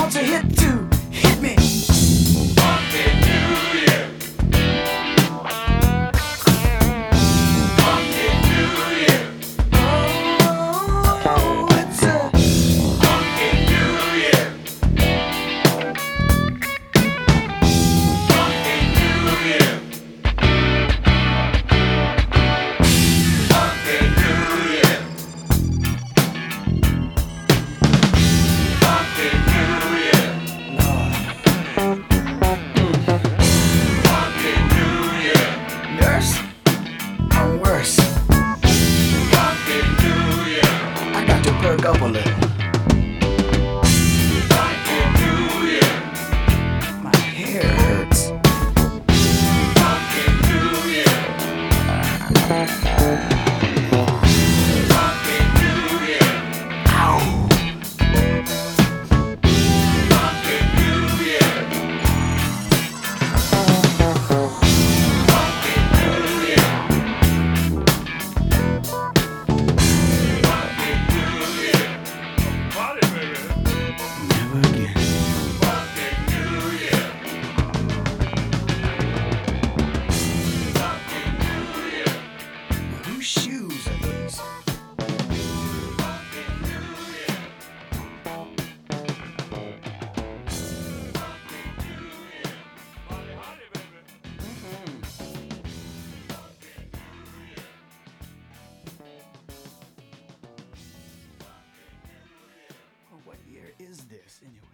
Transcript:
wants a hit to hit me. Happy New Year. Happy New Year. Oh, it's a Happy New Year. Happy New Year. Happy New Year. Happy New Year. Happy New Year. nurse. I'm worse. Happy New Year. I got to perk up a little. Happy New Year. My hair hurts. Happy New Year. Happy New Year. Ow. Happy New Year. Happy New Year. Happy New Year. Party, baby. Never again. Happy New Year. Happy New Year. Whose shoes are these? Happy New Year. Party, baby. What year is this anyway?